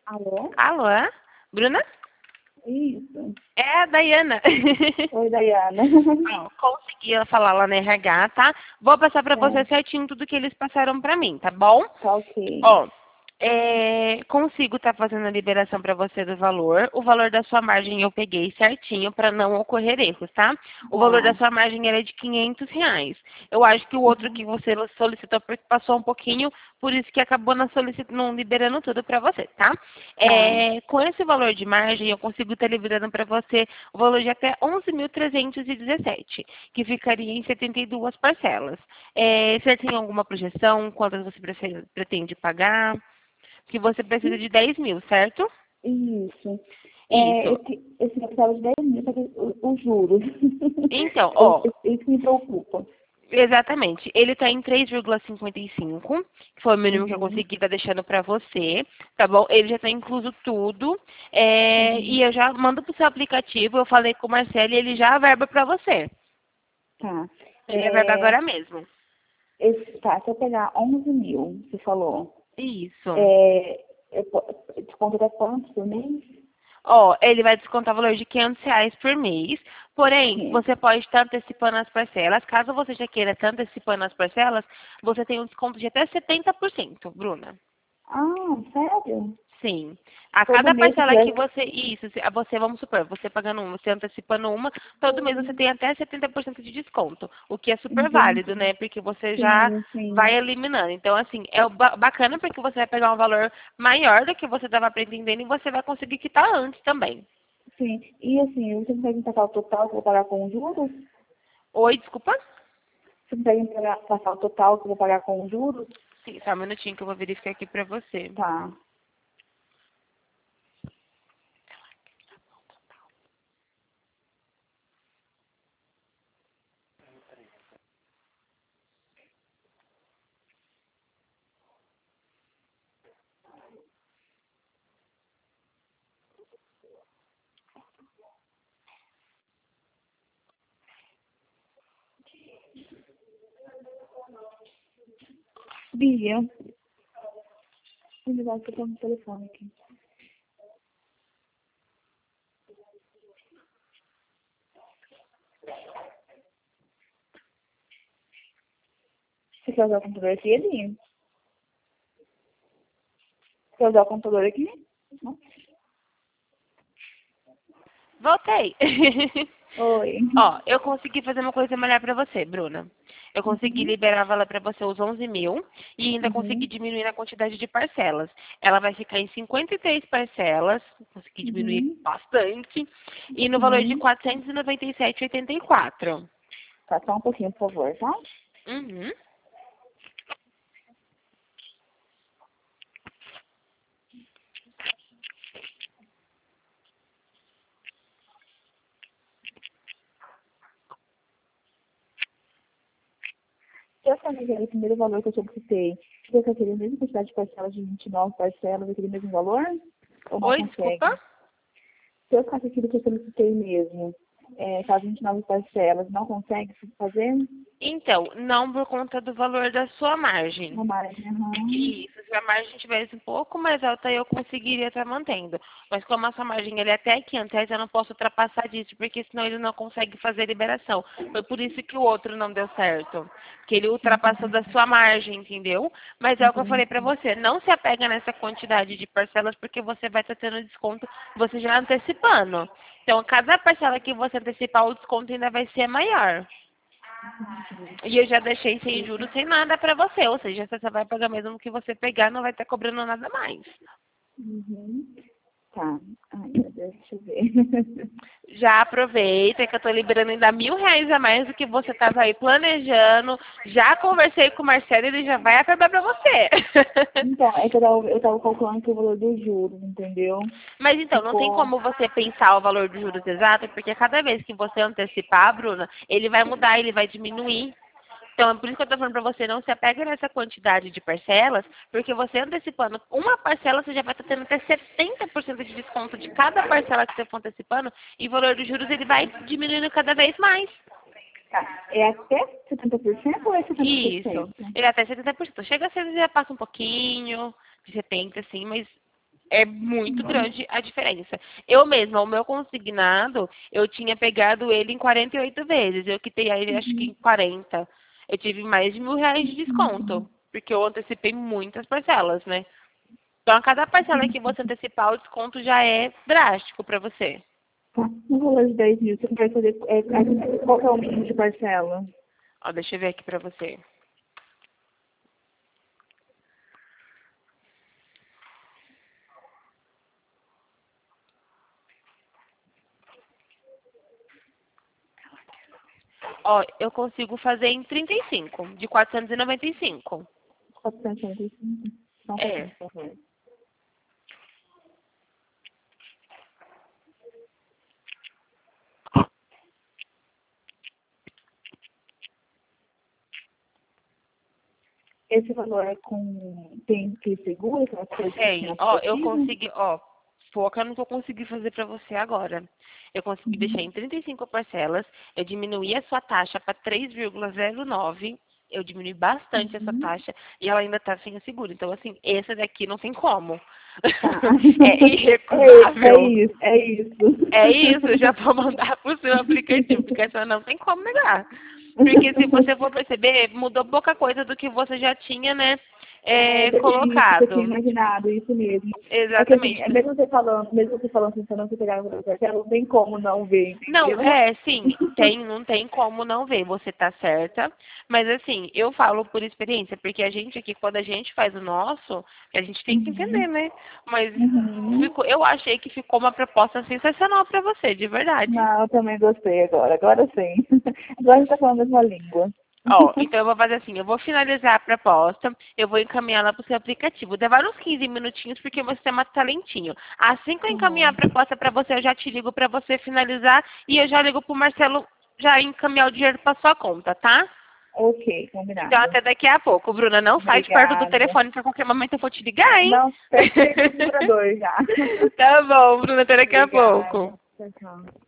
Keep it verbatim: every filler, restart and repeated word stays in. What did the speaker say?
Alô? Alô? Bruna? Isso. É a Dayana. Oi, Dayana. Ó, consegui ela falar lá na R H, tá? Vou passar pra você É, certinho tudo que eles passaram pra mim, tá bom? tá ok. Ó, é, consigo estar fazendo a liberação para você do valor. O valor da sua margem eu peguei certinho para não ocorrer erros, tá? O valor da Tá. sua margem era de quinhentos reais. Eu acho que o outro que você solicitou porque passou um pouquinho, por isso que acabou não, solicit... não liberando tudo para você, tá? Tá. É, com esse valor de margem, eu consigo estar liberando para você o valor de até onze mil trezentos e dezessete, que ficaria em setenta e duas parcelas. É, você tem alguma projeção? Quantas você prefe- pretende pagar? Que você precisa de dez mil, certo? Isso. É, Isso. esse, esse capital de dez mil, só que o- os juros. Então, Eu- ó, Isso me preocupa. exatamente. Ele está em três vírgula cinquenta e cinco, que foi o mínimo que eu Uhum. consegui estar deixando para você, tá bom? Ele já está incluso tudo. É, Uhum. e eu já mando pro seu aplicativo, eu falei com o Marcelo e ele já averba para você. Tá. Ele averba É, agora mesmo. esse, tá, se eu pegar onze mil, você falou, Isso. é, eu, po- desconto até quanto por mês? Ó, ele vai descontar o valor de quinhentos reais por mês, porém, Sim. você pode estar antecipando as parcelas. Caso você já queira estar antecipando as parcelas, você tem um desconto de até setenta por cento, Bruna. Ah, sério? Sim. A Todo cada mês se parcela que tivesse... você. Isso, se- você, vamos supor, você pagando uma, você antecipando uma, todo mês você tem até setenta por cento de desconto. O que é super válido, Entendi. né? Porque você já Sim, vai sim. eliminando. Então, assim, é o ba- bacana porque você vai pegar um valor maior do que você estava pretendendo e você vai conseguir quitar antes também. Sim. E assim, você consegue passar o total que eu vou pagar com os juros? Oi, desculpa? Você consegue pagar- passar o total que eu vou pagar com os juros? Sim, só um minutinho que eu vou verificar aqui pra você. Tá. Bia, me ligar que eu tô no telefone aqui. Você quer usar o computador aqui, Eli? Quer usar o computador aqui? Não? Voltei. Oi. Ó, eu consegui fazer uma coisa melhor pra você, Bruna. Eu consegui Uhum. liberar ela pra você os onze mil e ainda consegui Uhum. diminuir a quantidade de parcelas. Ela vai ficar em cinquenta e três parcelas, consegui diminuir Uhum. bastante, e no valor de Uhum. quatrocentos e noventa e sete reais e oitenta e quatro. Tá, só um pouquinho, por favor, tá? Uhum. Se eu fazer o primeiro valor que eu solicitei, você vai querer a mesma quantidade de parcelas de vinte e nove parcelas, aquele mesmo valor? Ou não Oi, desculpa? consegue? Se eu faço aquilo que eu solicitei mesmo, é, faz vinte e nove parcelas, não consegue fazer? Então, não por conta do valor da sua margem. Uma margem, aham. Isso, se a margem tivesse um pouco mais alta, eu conseguiria estar mantendo. Mas como a sua margem ele é até quinhentos reais, eu não posso ultrapassar disso, porque senão ele não consegue fazer a liberação. Foi por isso que o outro não deu certo. Que ele ultrapassou da sua margem, entendeu? Mas é o que eu falei Entendi. pra você, não se apega nessa quantidade de parcelas, porque você vai estar tendo desconto, você já antecipando. Então, cada parcela que você antecipar, o desconto ainda vai ser maior. E eu já deixei sem juros, sem nada pra você. Ou seja, você só vai pagar mesmo o que você pegar, não vai estar cobrando nada mais. Uhum. Tá. Ai, meu Deus, deixa eu ver. Já aproveita que eu tô liberando ainda mil reais a mais do que você estava aí planejando. Já conversei com o Marcelo, ele já vai acabar pra você. Então, é que eu tava, eu tava calculando aqui o valor dos juros, entendeu? Mas então, não tem Ficou. como você pensar o valor dos juros exato, porque cada vez que você antecipar, Bruna, ele vai mudar, ele vai diminuir. Então, é por isso que eu estou falando para você, não se apega nessa quantidade de parcelas, porque você antecipando uma parcela, você já vai estar tendo até setenta por cento de desconto de cada parcela que você for antecipando, e o valor dos juros ele vai diminuindo cada vez mais. Tá. É até setenta por cento ou é setenta por Isso. cento? Ele é até setenta por cento. Chega a ser, já passa um pouquinho, de repente, assim, mas É muito grande a diferença. Eu mesma, o meu consignado, eu tinha pegado ele em quarenta e oito vezes. Eu quitei ele acho que em quarenta. Eu tive mais de mil reais de desconto. Porque eu antecipei muitas parcelas, né? Então, a cada parcela que você antecipar, o desconto já é drástico para você. Tá. No valor de dez mil, você vai fazer. É, é, qual que é o mínimo de parcela? Ó, deixa eu ver aqui para você. Ó, eu consigo fazer em trinta e cinco, de quatrocentos e noventa e cinco. quatrocentos e noventa e cinco. Não, É. por favor. Esse valor é com. Tem que seguro, aquela coisa que tem Tem. no Ó, eu aplicativo? consegui, ó, foca no que eu consegui fazer para você agora. Eu consegui deixar em trinta e cinco parcelas, eu diminuí a sua taxa para três vírgula zero nove, eu diminui bastante essa Uhum. taxa e ela ainda está sem o seguro. Então, assim, esse daqui não tem como. Tá. É É, é irrecusável. isso, é isso. É isso, eu já vou mandar pro seu aplicativo, porque essa não tem como negar. Porque se você for perceber, mudou pouca coisa do que você já tinha, né, É, é, já tinha isso que eu tinha colocado. imaginado, isso mesmo. É que assim, Exatamente. é mesmo você falando, mesmo você falando assim, você não se pegar no cartela, não tem como não ver, Não, entendeu? é, sim, tem, não tem como não ver, você tá certa, mas assim, eu falo por experiência, porque a gente aqui, quando a gente faz o nosso, a gente tem que entender, Uhum. né? Mas Uhum. ficou, eu achei que ficou uma proposta sensacional pra você, de verdade. Não, eu também gostei agora, agora sim. Agora a gente tá falando a mesma língua. Ó, então eu vou fazer assim, eu vou finalizar a proposta, eu vou encaminhar ela para o seu aplicativo. Demora uns quinze minutinhos porque o meu sistema está lentinho. Assim que eu Tá encaminhar bom. a proposta para você, eu já te ligo para você finalizar e eu já ligo para o Marcelo já encaminhar o dinheiro para sua conta, tá? Ok, Então combinado. até daqui a pouco. Bruna, não sai de perto do Obrigada. telefone, porque a qualquer momento eu vou te ligar, hein? Não, perto do vibrador já. Tá bom, Bruna, até daqui a Obrigada. pouco. Tchau, tchau.